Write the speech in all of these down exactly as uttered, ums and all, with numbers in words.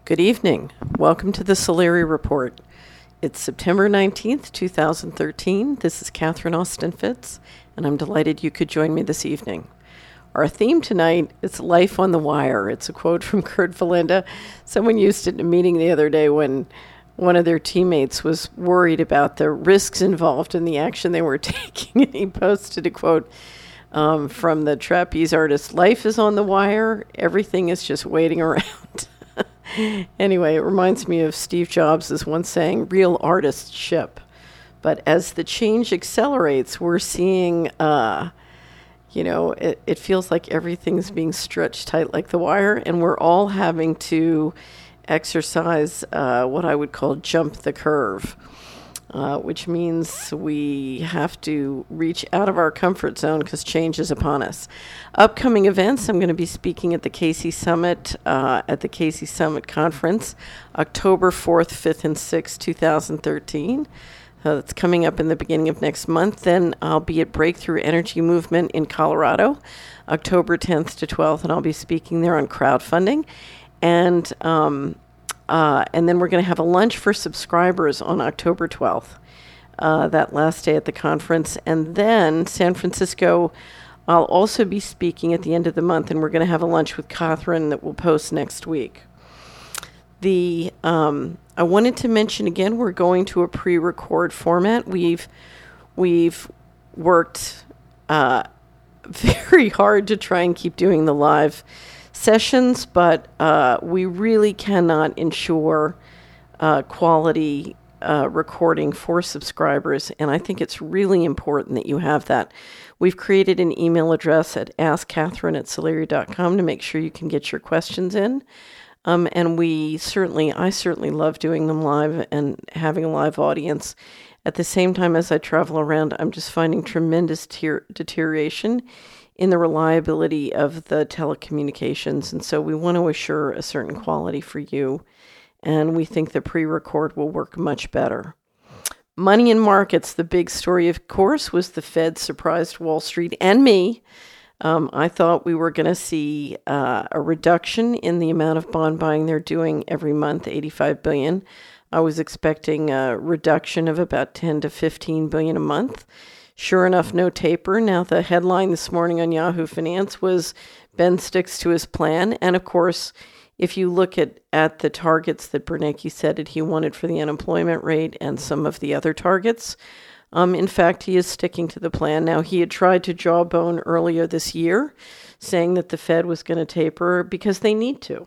Good evening. Welcome to the Solari Report. It's September nineteenth, two thousand thirteen. This is Catherine Austin Fitz, and I'm delighted you could join me this evening. Our theme tonight is Life on the Wire. It's a quote from Kurt Valenda. Someone used it in a meeting the other day when one of their teammates was worried about the risks involved in the action they were taking, and he posted a quote um, from the trapeze artist, "Life is on the wire. Everything is just waiting around." Anyway, it reminds me of Steve Jobs' once saying, "Real artists ship." But as the change accelerates, we're seeing, uh, you know, it, it feels like everything's being stretched tight like the wire, and we're all having to exercise uh, what I would call jump the curve, uh, which means we have to reach out of our comfort zone because change is upon us. Upcoming events, I'm going to be speaking at the Casey Summit, uh, at the Casey Summit Conference, October fourth, fifth, and sixth, two thousand thirteen. Uh, that's coming up in the beginning of next month. Then I'll be at Breakthrough Energy Movement in Colorado, October tenth to twelfth, and I'll be speaking there on crowdfunding. And um, uh, and then we're going to have a lunch for subscribers on October twelfth, uh, that last day at the conference. And then San Francisco, I'll also be speaking at the end of the month, and we're going to have a lunch with Catherine that we'll post next week. The um, I wanted to mention again, we're going to a pre-record format. We've we've worked uh, very hard to try and keep doing the live sessions, but uh, we really cannot ensure uh, quality uh, recording for subscribers, and I think it's really important that you have that. We've created an email address at ask catherine at solari dot com to make sure you can get your questions in. Um, and we certainly, I certainly love doing them live and having a live audience. At the same time as I travel around, I'm just finding tremendous ter- deterioration in the reliability of the telecommunications. And so we want to assure a certain quality for you. And we think the pre-record will work much better. Money in markets, the big story, of course, was the Fed surprised Wall Street and me. Um, I thought we were going to see uh, a reduction in the amount of bond buying they're doing every month, eighty-five billion dollars. I was expecting a reduction of about ten to fifteen billion dollars a month. Sure enough, no taper. Now, the headline this morning on Yahoo Finance was Ben sticks to his plan. And of course, if you look at, at the targets that Bernanke said that he wanted for the unemployment rate and some of the other targets, Um, in fact, he is sticking to the plan. Now, he had tried to jawbone earlier this year, saying that the Fed was going to taper because they need to.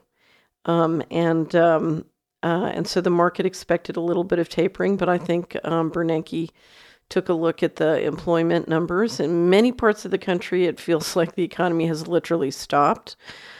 Um, and um, uh, and so the market expected a little bit of tapering, but I think um, Bernanke took a look at the employment numbers. In many parts of the country, it feels like the economy has literally stopped.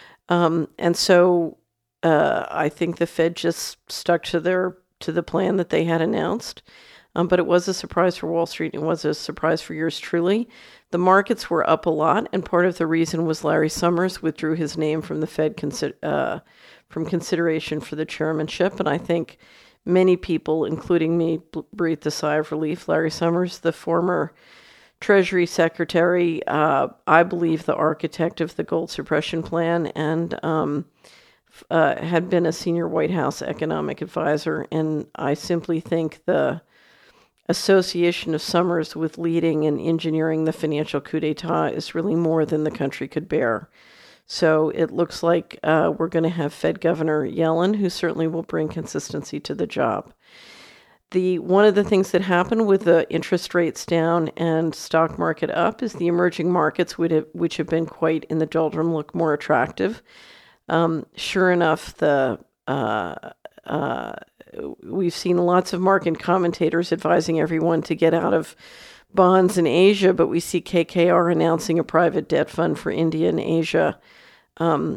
Um, and so uh, I think the Fed just stuck to their to the plan that they had announced. Um, but it was a surprise for Wall Street. It was a surprise for yours truly. The markets were up a lot, and part of the reason was Larry Summers withdrew his name from the Fed consi- uh, from consideration for the chairmanship. And I think many people, including me, breathed a sigh of relief. Larry Summers, the former Treasury Secretary, uh, I believe the architect of the gold suppression plan, and um, uh, had been a senior White House economic advisor. And I simply think the association of Summers with leading and engineering the financial coup d'etat is really more than the country could bear. So it looks like uh, we're going to have Fed Governor Yellen, who certainly will bring consistency to the job. The one of the things that happened with the interest rates down and stock market up is the emerging markets, which have, which have been quite in the doldrum, look more attractive. Um, sure enough, the uh, uh, we've seen lots of market commentators advising everyone to get out of bonds in Asia, but we see K K R announcing a private debt fund for India and Asia. Um,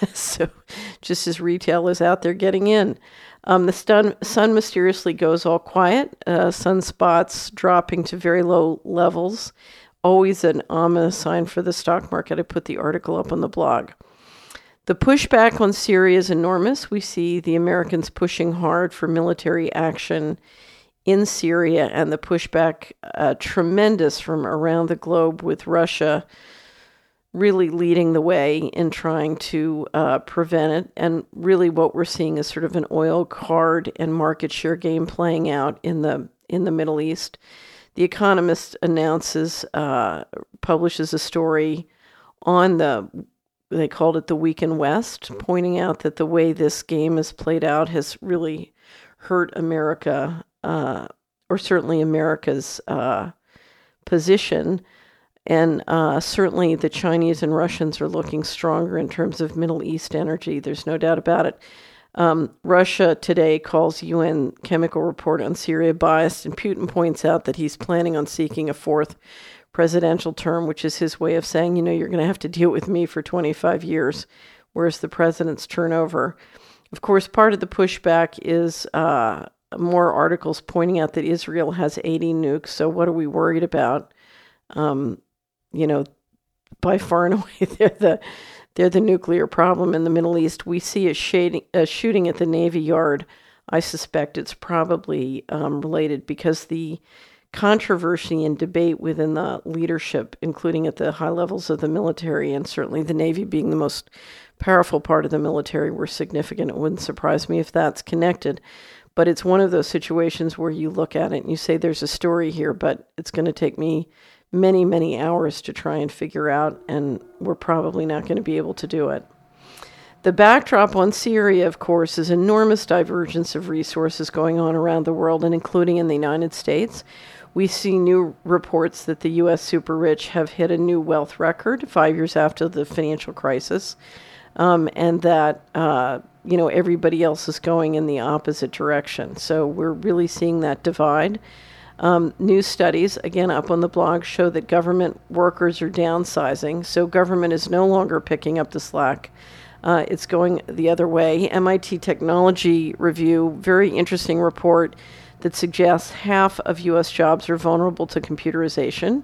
so just as retail is out there getting in. Um, the sun, sun mysteriously goes all quiet. Uh, sunspots dropping to very low levels. Always an ominous sign for the stock market. I put the article up on the blog. The pushback on Syria is enormous. We see the Americans pushing hard for military action in Syria, and the pushback uh, tremendous from around the globe, with Russia really leading the way in trying to uh, prevent it. And really what we're seeing is sort of an oil card and market share game playing out in the in the Middle East. The Economist announces, uh, publishes a story on the, they called it the Week in West, pointing out that the way this game has played out has really hurt America, uh, or certainly America's uh, position. And uh, certainly the Chinese and Russians are looking stronger in terms of Middle East energy. There's no doubt about it. Um, Russia today calls U N chemical report on Syria biased, and Putin points out that he's planning on seeking a fourth presidential term, which is his way of saying, you know, you're going to have to deal with me for twenty-five years. Where's the president's turnover? Of course, part of the pushback is uh, more articles pointing out that Israel has eighty nukes. So what are we worried about? Um, you know, by far and away, they're the they're the nuclear problem in the Middle East. We see a, shading, a shooting at the Navy Yard. I suspect it's probably um, related because the controversy and debate within the leadership, including at the high levels of the military, and certainly the Navy being the most powerful part of the military, were significant. It wouldn't surprise me if that's connected. But it's one of those situations where you look at it and you say, there's a story here, but it's going to take me many, many hours to try and figure out, and we're probably not going to be able to do it. The backdrop on Syria, of course, is enormous divergence of resources going on around the world, and including in the United States. We see new reports that the U S super rich have hit a new wealth record five years after the financial crisis, um, and that uh, you know everybody else is going in the opposite direction. So we're really seeing that divide. Um, new studies, again up on the blog, show that government workers are downsizing. So government is no longer picking up the slack. Uh, it's going the other way. M I T Technology Review, very interesting report that suggests half of U S jobs are vulnerable to computerization.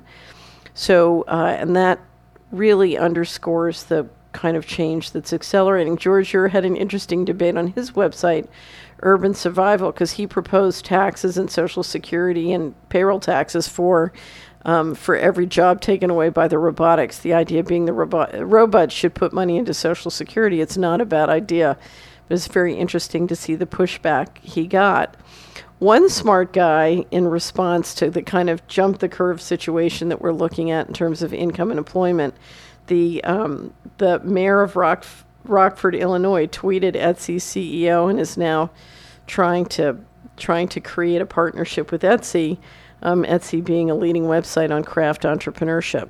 So, uh, and that really underscores the kind of change that's accelerating. George Ure had an interesting debate on his website, Urban Survival, because he proposed taxes and Social Security and payroll taxes for um, for every job taken away by the robotics. The idea being the robot robots should put money into Social Security. It's not a bad idea, but it's very interesting to see the pushback he got. One smart guy, in response to the kind of jump the curve situation that we're looking at in terms of income and employment, the um, the mayor of Rock, Rockford, Illinois, tweeted Etsy's C E O and is now trying to trying to create a partnership with Etsy. Um, Etsy being a leading website on craft entrepreneurship.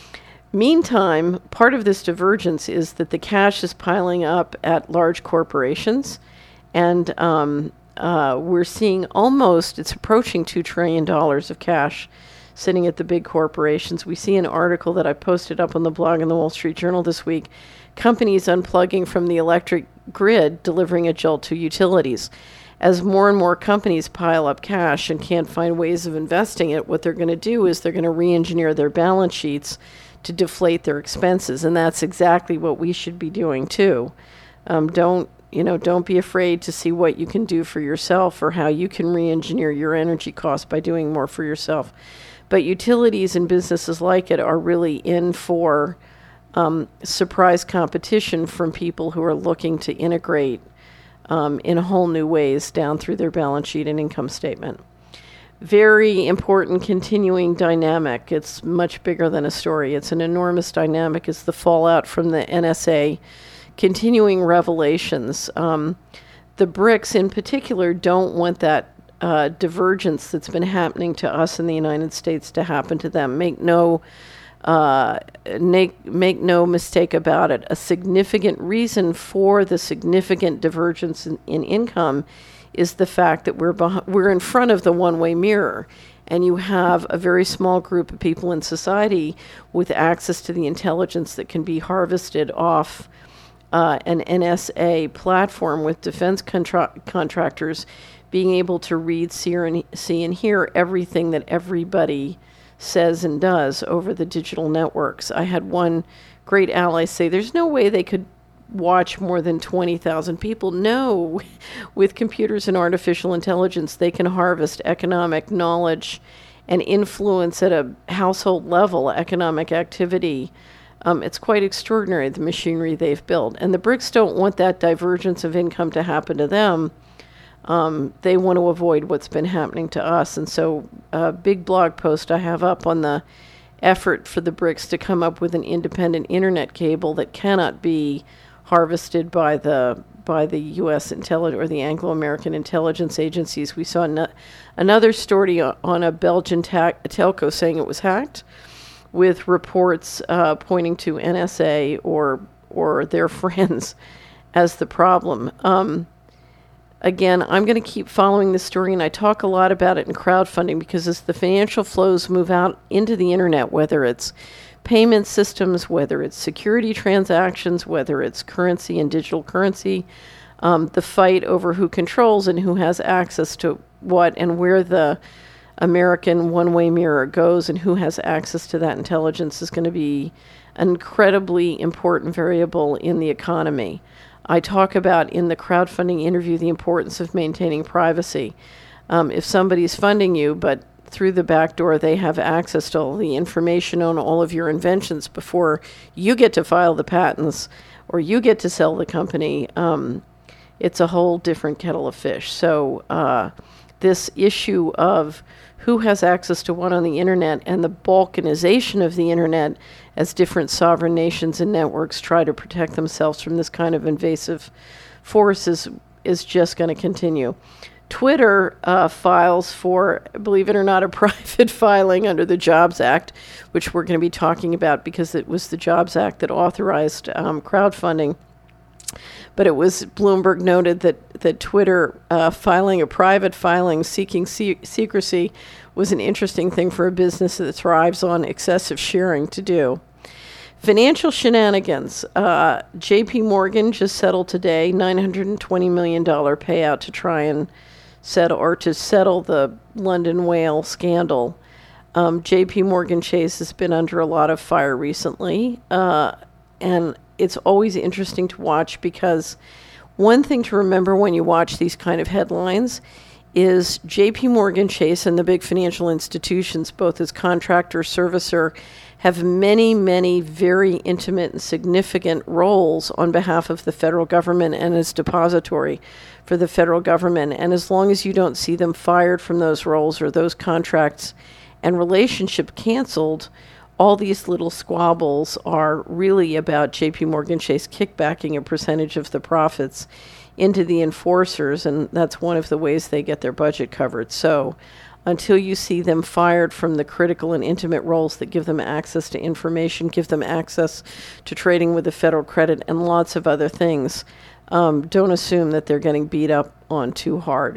Meantime, part of this divergence is that the cash is piling up at large corporations, and um, uh, we're seeing almost, it's approaching two trillion dollars of cash sitting at the big corporations. We see an article that I posted up on the blog in the Wall Street Journal this week, companies unplugging from the electric grid, delivering a jolt to utilities. As more and more companies pile up cash and can't find ways of investing it, what they're going to do is they're going to re-engineer their balance sheets to deflate their expenses, and that's exactly what we should be doing too. Um, don't you know? Don't be afraid to see what you can do for yourself or how you can re-engineer your energy costs by doing more for yourself. But utilities and businesses like it are really in for um, surprise competition from people who are looking to integrate um, in whole new ways down through their balance sheet and income statement. Very important continuing dynamic. It's much bigger than a story. It's an enormous dynamic. It's the fallout from the N S A continuing revelations. Um, the BRICS in particular don't want that uh, divergence that's been happening to us in the United States to happen to them. Make no uh, make, make no mistake about it. A significant reason for the significant divergence in, in income is the fact that we're beh- we're in front of the one-way mirror, and you have a very small group of people in society with access to the intelligence that can be harvested off uh, an N S A platform, with defense contra- contractors being able to read, see, and, see and hear everything that everybody says and does over the digital networks. I had one great ally say, there's no way they could watch more than twenty thousand people. No, with computers and artificial intelligence, they can harvest economic knowledge and influence at a household level economic activity Um, it's quite extraordinary, the machinery they've built. And the BRICS don't want that divergence of income to happen to them. Um, they want to avoid what's been happening to us. And so a big blog post I have up on the effort for the BRICS to come up with an independent internet cable that cannot be harvested by the by the U S intelligence or the Anglo-American intelligence agencies. We saw no- another story on a Belgian ta- telco saying it was hacked, with reports uh, pointing to N S A or or their friends as the problem. Um, again, I'm going to keep following this story, and I talk a lot about it in crowdfunding, because as the financial flows move out into the internet, whether it's payment systems, whether it's security transactions, whether it's currency and digital currency, um, the fight over who controls and who has access to what and where the American one-way mirror goes and who has access to that intelligence is going to be an incredibly important variable in the economy. I talk about in the crowdfunding interview the importance of maintaining privacy. Um, if somebody's funding you, but through the back door they have access to all the information on all of your inventions before you get to file the patents or you get to sell the company, um, it's a whole different kettle of fish. So uh, this issue of who has access to what on the internet and the balkanization of the internet as different sovereign nations and networks try to protect themselves from this kind of invasive force is, is just going to continue. Twitter uh, files for, believe it or not, a private filing under the Jobs Act, which we're going to be talking about because it was the Jobs Act that authorized um, crowdfunding. But it was, Bloomberg noted that, that Twitter uh, filing a private filing seeking se- secrecy was an interesting thing for a business that thrives on excessive sharing to do. Financial shenanigans. Uh, J P Morgan just settled today nine hundred twenty million dollars payout to try and settle or to settle the London whale scandal. Um, J P Morgan Chase has been under a lot of fire recently, uh, and it's always interesting to watch, because one thing to remember when you watch these kind of headlines is J P Morgan Chase and the big financial institutions, both as contractor, servicer, have many, many very intimate and significant roles on behalf of the federal government and as depository for the federal government. And as long as you don't see them fired from those roles or those contracts and relationship canceled, all these little squabbles are really about J P Morgan Chase kickbacking a percentage of the profits into the enforcers, and that's one of the ways they get their budget covered. So until you see them fired from the critical and intimate roles that give them access to information, give them access to trading with the federal credit and lots of other things, um, don't assume that they're getting beat up on too hard.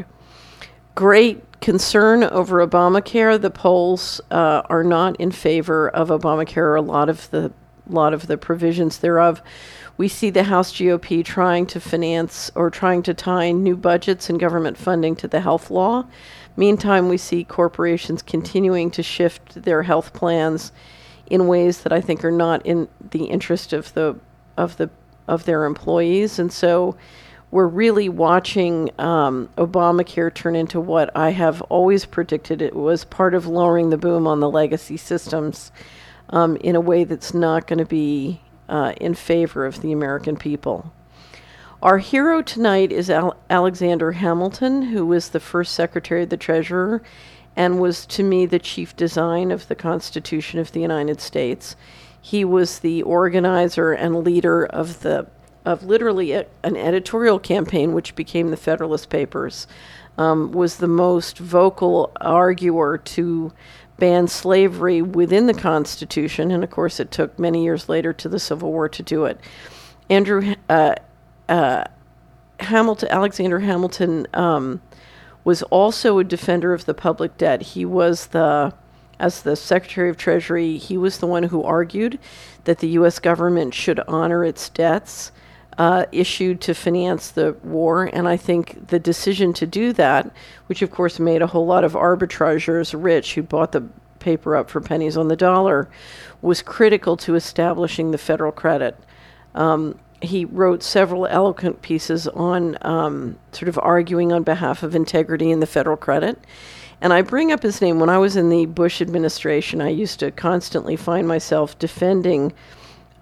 Great concern over Obamacare. The polls uh, are not in favor of Obamacare, or a lot of the lot of the provisions thereof. We see the House G O P trying to finance or trying to tie new budgets and government funding to the health law. Meantime, we see corporations continuing to shift their health plans in ways that I think are not in the interest of the of the of their employees. And so we're really watching um, Obamacare turn into what I have always predicted it was part of lowering the boom on the legacy systems um, in a way that's not going to be uh, in favor of the American people. Our hero tonight is Al- Alexander Hamilton, who was the first Secretary of the Treasury and was, to me, the chief design of the Constitution of the United States. He was the organizer and leader of the of literally a, an editorial campaign which became the Federalist Papers, um, was the most vocal arguer to ban slavery within the Constitution, and of course it took many years later to the Civil War to do it. Andrew uh, uh, Hamilton, Alexander Hamilton, um, was also a defender of the public debt. He was the, as the Secretary of Treasury, he was the one who argued that the U S government should honor its debts Uh, issued to finance the war, and I think the decision to do that, which of course made a whole lot of arbitrageurs rich who bought the paper up for pennies on the dollar, was critical to establishing the federal credit. Um, he wrote several eloquent pieces on um, sort of arguing on behalf of integrity in the federal credit. And I bring up his name. When I was in the Bush administration, I used to constantly find myself defending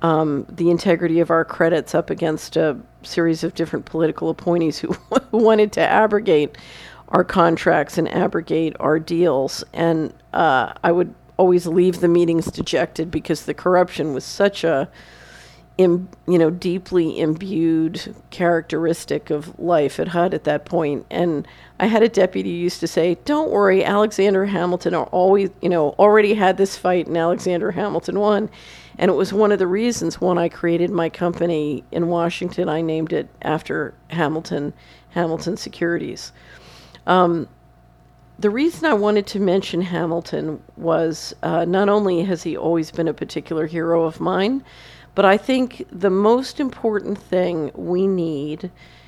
um, the integrity of our credits up against a series of different political appointees who, who wanted to abrogate our contracts and abrogate our deals. And uh, I would always leave the meetings dejected because the corruption was such a, im, you know, deeply imbued characteristic of life at H U D at that point. And I had a deputy who used to say, "Don't worry, Alexander Hamilton are always, you know, already had this fight and Alexander Hamilton won." And it was one of the reasons when I created my company in Washington, I named it after Hamilton, Hamilton Securities. Um, the reason I wanted to mention Hamilton was uh, not only has he always been a particular hero of mine, but I think the most important thing we need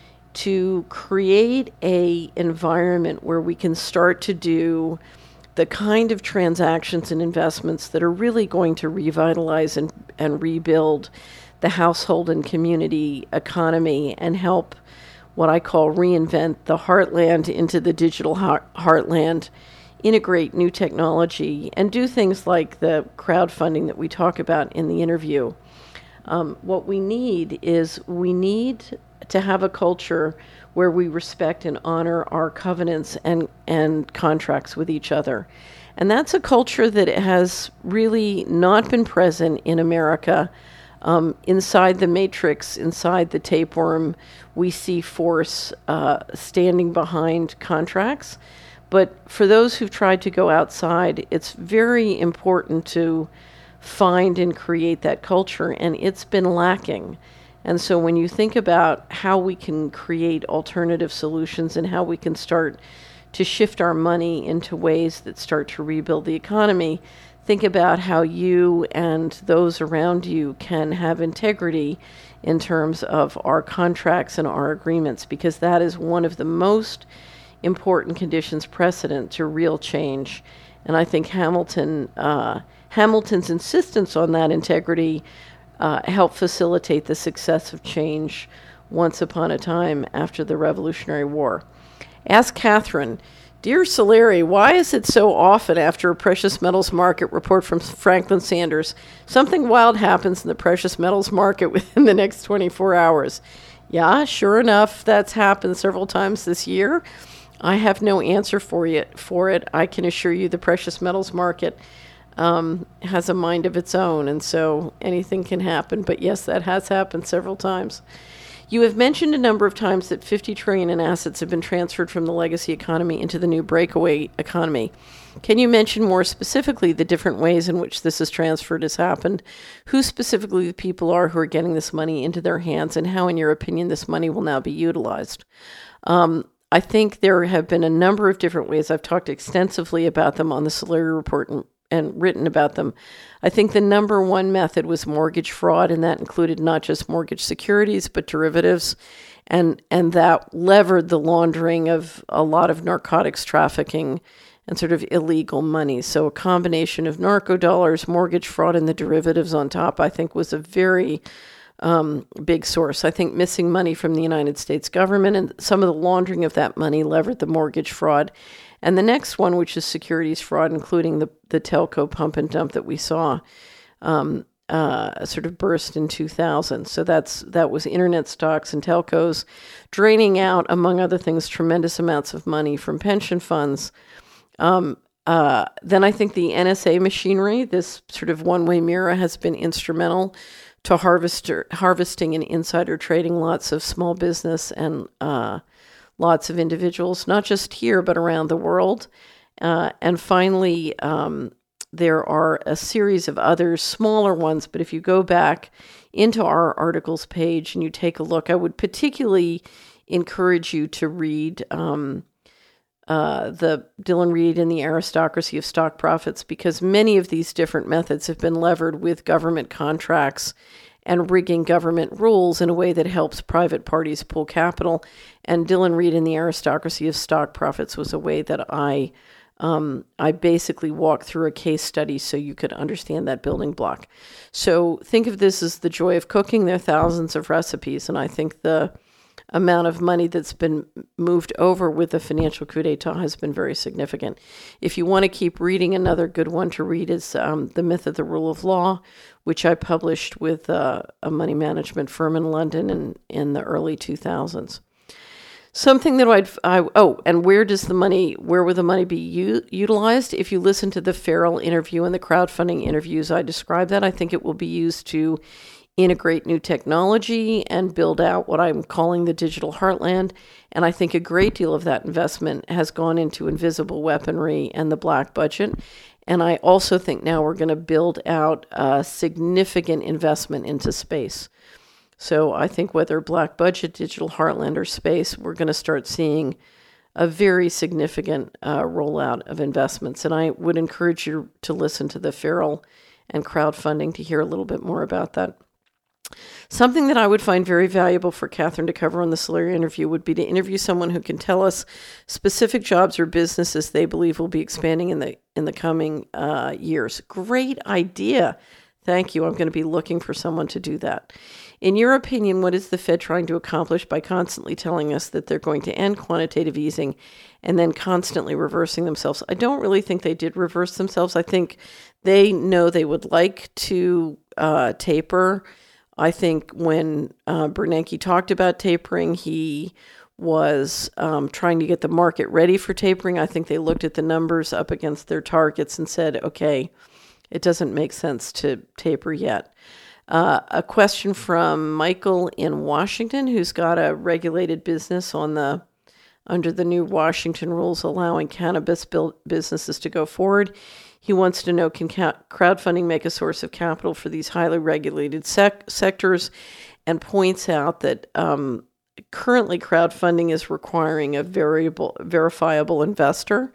to create a environment where we can start to do the kind of transactions and investments that are really going to revitalize and, and rebuild the household and community economy and help what I call reinvent the heartland into the digital heart- heartland, integrate new technology, and do things like the crowdfunding that we talk about in the interview. Um, what we need is we need to have a culture where we respect and honor our covenants and, and contracts with each other. And that's a culture that has really not been present in America. Um, inside the matrix, inside the tapeworm, we see force uh, standing behind contracts. But for those who've tried to go outside, it's very important to find and create that culture, and it's been lacking. And so when you think about how we can create alternative solutions and how we can start to shift our money into ways that start to rebuild the economy, think about how you and those around you can have integrity in terms of our contracts and our agreements, because that is one of the most important conditions precedent to real change. And I think Hamilton, uh, Hamilton's insistence on that integrity Uh, help facilitate the success of change once upon a time after the Revolutionary War. Ask Catherine, "Dear Solari, why is it so often after a precious metals market report from Franklin Sanders, something wild happens in the precious metals market within the next twenty-four hours? Yeah, sure enough, that's happened several times this year. I have no answer for you for it. I can assure you the precious metals market Um, has a mind of its own, and so anything can happen. But yes, that has happened several times. You have mentioned a number of times that fifty trillion dollars in assets have been transferred from the legacy economy into the new breakaway economy. Can you mention more specifically the different ways in which this is transferred has happened, who specifically the people are who are getting this money into their hands, and how, in your opinion, this money will now be utilized?" Um, I think there have been a number of different ways. I've talked extensively about them on the Solari Report and and written about them. I think the number one method was mortgage fraud, and that included not just mortgage securities, but derivatives, and and that levered the laundering of a lot of narcotics trafficking and sort of illegal money. So a combination of narco dollars, mortgage fraud, and the derivatives on top, I think, was a very um, big source. I think missing money from the United States government and some of the laundering of that money levered the mortgage fraud. And the next one, which is securities fraud, including the, the telco pump and dump that we saw um, uh, sort of burst in two thousand. So that's that was internet stocks and telcos draining out, among other things, tremendous amounts of money from pension funds. Um, uh, then I think the N S A machinery, this sort of one-way mirror, has been instrumental to harvester, harvesting and insider trading lots of small business and uh lots of individuals, not just here, but around the world. Uh, and finally, um, there are a series of other smaller ones, but if you go back into our articles page and you take a look, I would particularly encourage you to read um, uh, the Dillon Read and the Aristocracy of Stock Profits, because many of these different methods have been levered with government contracts and rigging government rules in a way that helps private parties pull capital. And Dillon Read and the Aristocracy of Stock Profits was a way that I um, I basically walked through a case study so you could understand that building block. So think of this as the joy of cooking. There are thousands of recipes, and I think the amount of money that's been moved over with the financial coup d'etat has been very significant. If you want to keep reading, another good one to read is um, The Myth of the Rule of Law, which I published with uh, a money management firm in London in, in the early two thousands. Something that I'd, I, oh, and where does the money, where will the money be u- utilized? If you listen to the Farrell interview and the crowdfunding interviews, I describe that. I think it will be used to integrate new technology and build out what I'm calling the digital heartland. And I think a great deal of that investment has gone into invisible weaponry and the black budget. And I also think now we're going to build out a significant investment into space. So I think whether black budget, digital heartland, or space, we're going to start seeing a very significant uh, rollout of investments. And I would encourage you to listen to the Farrell and crowdfunding to hear a little bit more about that. Something that I would find very valuable for Catherine to cover on the Solari interview would be to interview someone who can tell us specific jobs or businesses they believe will be expanding in the in the coming uh, years. Great idea. Thank you. I'm going to be looking for someone to do that. In your opinion, what is the Fed trying to accomplish by constantly telling us that they're going to end quantitative easing and then constantly reversing themselves? I don't really think they did reverse themselves. I think they know they would like to uh, taper. I think when uh, Bernanke talked about tapering, he was um, trying to get the market ready for tapering. I think they looked at the numbers up against their targets and said, okay, it doesn't make sense to taper yet. Uh, a question from Michael in Washington, who's got a regulated business on the under the new Washington rules allowing cannabis businesses to go forward. He wants to know, can crowdfunding make a source of capital for these highly regulated sec- sectors, and points out that um, currently crowdfunding is requiring a variable, verifiable investor.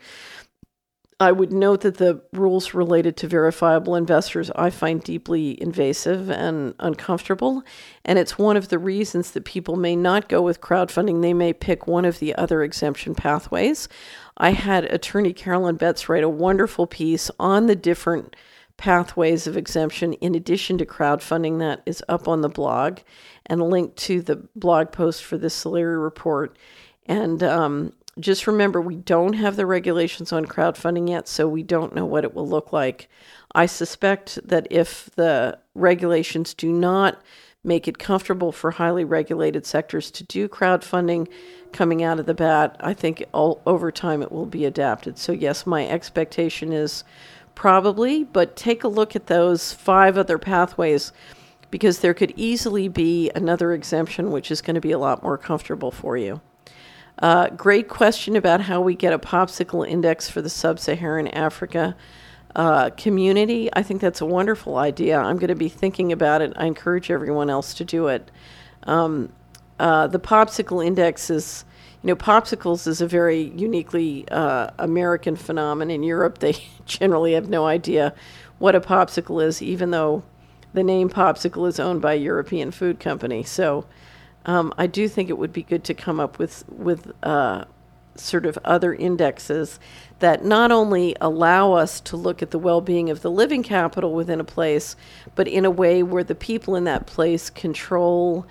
I would note that the rules related to verifiable investors I find deeply invasive and uncomfortable, and it's one of the reasons that people may not go with crowdfunding. They may pick one of the other exemption pathways. I had attorney Carolyn Betts write a wonderful piece on the different pathways of exemption in addition to crowdfunding that is up on the blog and linked to the blog post for this Solari report. And um, just remember, we don't have the regulations on crowdfunding yet, so we don't know what it will look like. I suspect that if the regulations do not make it comfortable for highly regulated sectors to do crowdfunding coming out of the bat, I think all, over time it will be adapted. So yes, my expectation is probably, but take a look at those five other pathways, because there could easily be another exemption which is going to be a lot more comfortable for you. Uh, great question about how we get a popsicle index for the sub-Saharan Africa uh, community. I think that's a wonderful idea. I'm going to be thinking about it. I encourage everyone else to do it. Um, uh, the popsicle index is, you know, popsicles is a very uniquely uh, American phenomenon. In Europe, they generally have no idea what a popsicle is, even though the name popsicle is owned by a European food company. So Um, I do think it would be good to come up with with uh, sort of other indexes that not only allow us to look at the well-being of the living capital within a place, but in a way where the people in that place control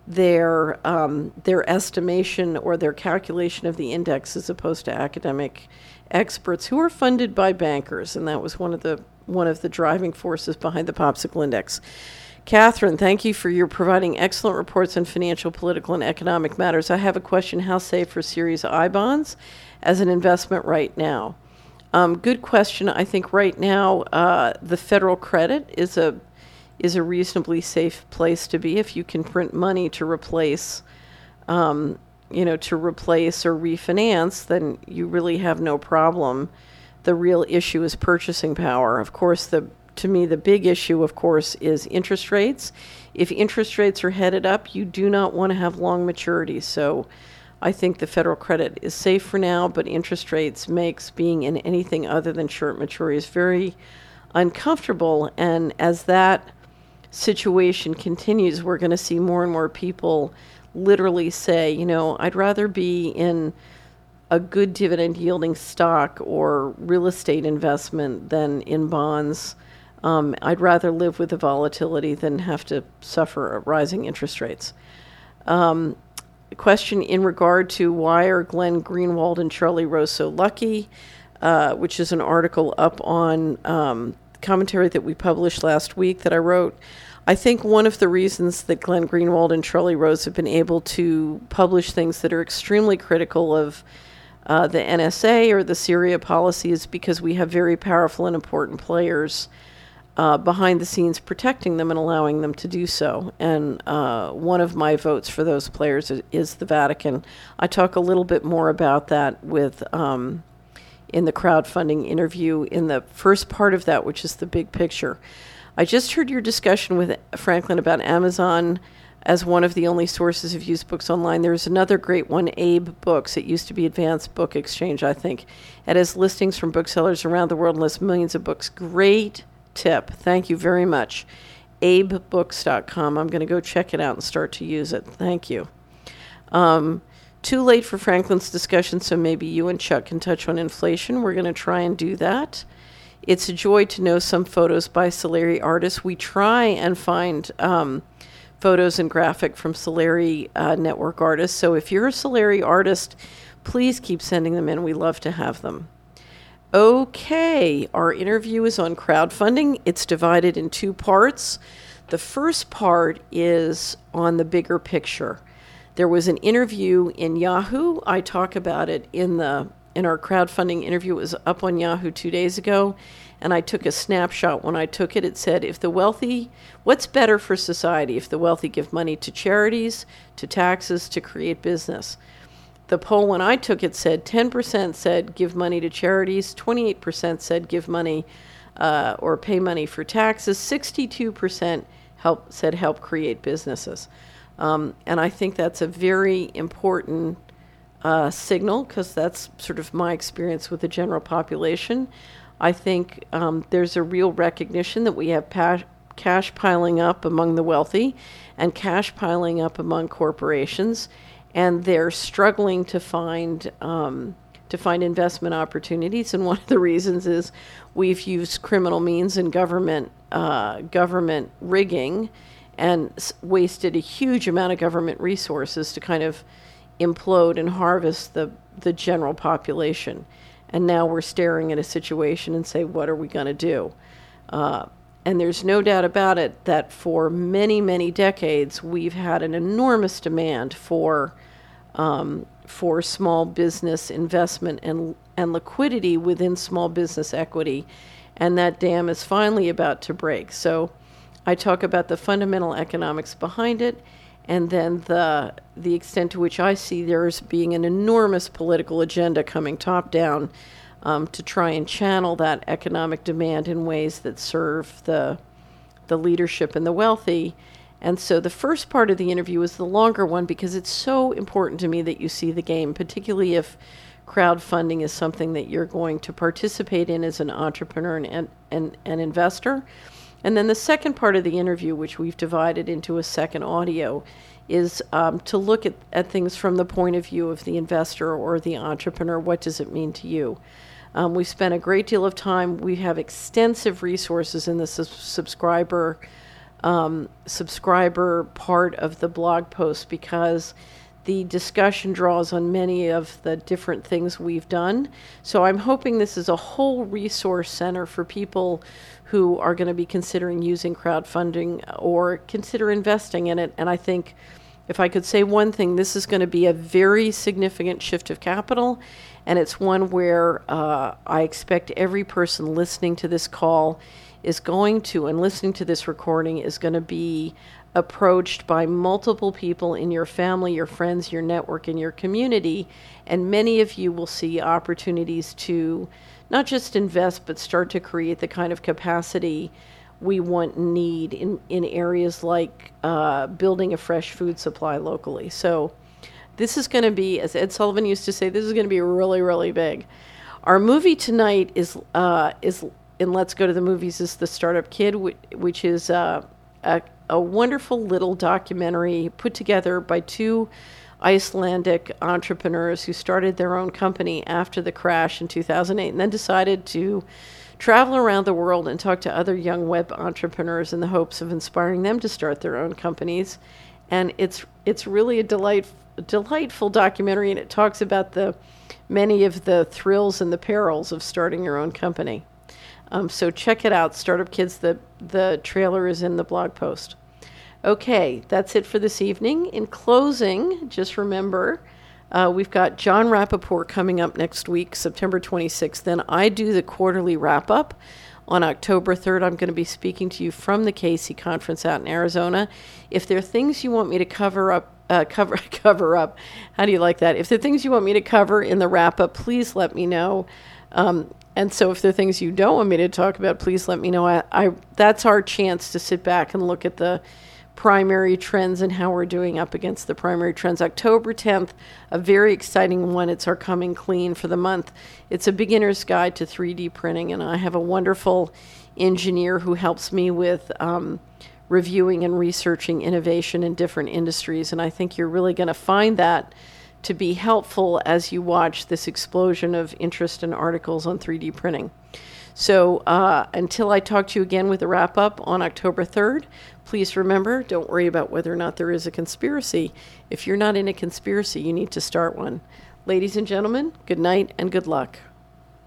their um, their estimation or their calculation of the index, as opposed to academic experts who are funded by bankers. And that was one of the one of the driving forces behind the Popsicle Index. Catherine, thank you for your providing excellent reports on financial, political, and economic matters. I have a question. How safe are Series I bonds as an investment right now? Um, good question. I think right now uh, the federal credit is a is a reasonably safe place to be. If you can print money to replace, um, you know, to replace or refinance, then you really have no problem. The real issue is purchasing power. Of course, the To me, the big issue, of course, is interest rates. If interest rates are headed up, you do not want to have long maturities. So I think the federal credit is safe for now, but interest rates makes being in anything other than short maturities very uncomfortable. And as that situation continues, we're going to see more and more people literally say, you know, I'd rather be in a good dividend yielding stock or real estate investment than in bonds. Um, I'd rather live with the volatility than have to suffer rising interest rates. Um, question in regard to why are Glenn Greenwald and Charlie Rose so lucky, uh, which is an article up on um, commentary that we published last week that I wrote. I think one of the reasons that Glenn Greenwald and Charlie Rose have been able to publish things that are extremely critical of uh, the N S A or the Syria policy is because we have very powerful and important players uh, behind the scenes protecting them and allowing them to do so. And uh, one of my votes for those players is, is the Vatican. I talk a little bit more about that with um, in the crowdfunding interview in the first part of that, which is the big picture. I just heard your discussion with Franklin about Amazon as one of the only sources of used books online. There's another great one, Abe Books. It used to be Advanced Book Exchange, I think. It has listings from booksellers around the world and lists millions of books. Great tip. Thank you very much. abe books dot com. I'm going to go check it out and start to use it. Thank you. Um, too late for Franklin's discussion, so maybe you and Chuck can touch on inflation. We're going to try and do that. It's a joy to know some photos by Solari artists. We try and find um, photos and graphic from Solari uh, network artists. So if you're a Solari artist, please keep sending them in. We love to have them. Okay, our interview is on crowdfunding. It's divided in two parts. The first part is on the bigger picture. There was an interview in Yahoo. I talk about it in the in our crowdfunding interview. It was up on Yahoo two days ago, and I took a snapshot. When I took it, it said, if the wealthy, what's better for society if the wealthy give money to charities, to taxes, to create business? The poll when I took it said ten percent said give money to charities, twenty-eight percent said give money uh, or pay money for taxes, sixty-two percent help, said help create businesses. Um, and I think that's a very important uh, signal, because that's sort of my experience with the general population. I think um, there's a real recognition that we have pa- cash piling up among the wealthy and cash piling up among corporations, and they're struggling to find um, to find investment opportunities. And one of the reasons is we've used criminal means and government uh, government rigging and s- wasted a huge amount of government resources to kind of implode and harvest the, the general population. And now we're staring at a situation and say, what are we going to do? Uh, and there's no doubt about it that for many, many decades, we've had an enormous demand for um, for small business investment and and liquidity within small business equity. And that dam is finally about to break. So I talk about the fundamental economics behind it, and then the the extent to which I see there's being an enormous political agenda coming top down um, to try and channel that economic demand in ways that serve the the leadership and the wealthy. And so the first part of the interview is the longer one because it's so important to me that you see the game, particularly if crowdfunding is something that you're going to participate in as an entrepreneur and and an investor. And then the second part of the interview, which we've divided into a second audio, is um, to look at, at things from the point of view of the investor or the entrepreneur. What does it mean to you? Um, we've spent a great deal of time. We have extensive resources in the su- subscriber um, subscriber part of the blog post because the discussion draws on many of the different things we've done. So I'm hoping this is a whole resource center for people who are going to be considering using crowdfunding or consider investing in it. And I think if I could say one thing, this is going to be a very significant shift of capital. And it's one where uh, I expect every person listening to this call is going to, and listening to this recording, is going to be approached by multiple people in your family, your friends, your network, and your community. And many of you will see opportunities to not just invest, but start to create the kind of capacity we want and need in, in areas like uh, building a fresh food supply locally. So this is going to be, as Ed Sullivan used to say, this is going to be really, really big. Our movie tonight is, uh, is in Let's Go to the Movies, is The Startup Kid, which, which is uh, a, a wonderful little documentary put together by two Icelandic entrepreneurs who started their own company after the crash in two thousand eight and then decided to travel around the world and talk to other young web entrepreneurs in the hopes of inspiring them to start their own companies. And it's it's really a delight delightful documentary, and it talks about the many of the thrills and the perils of starting your own company. Um, so check it out, Startup Kids. The, the trailer is in the blog post. Okay, that's it for this evening. In closing, just remember, uh, we've got John Rappaport coming up next week, September twenty-sixth. Then I do the quarterly wrap-up. On October third, I'm going to be speaking to you from the K C conference out in Arizona. If there are things you want me to cover up, uh, cover cover up, how do you like that? If there are things you want me to cover in the wrap-up, please let me know. Um, and so if there are things you don't want me to talk about, please let me know. I, I that's our chance to sit back and look at the primary trends and how we're doing up against the primary trends. October tenth, a very exciting one. It's our Coming Clean for the month. It's a beginner's guide to three D printing, and I have a wonderful engineer who helps me with um, reviewing and researching innovation in different industries, and I think you're really going to find that to be helpful as you watch this explosion of interest in articles on three D printing. So uh, until I talk to you again with a wrap-up on October third, please remember, don't worry about whether or not there is a conspiracy. If you're not in a conspiracy, you need to start one. Ladies and gentlemen, good night and good luck.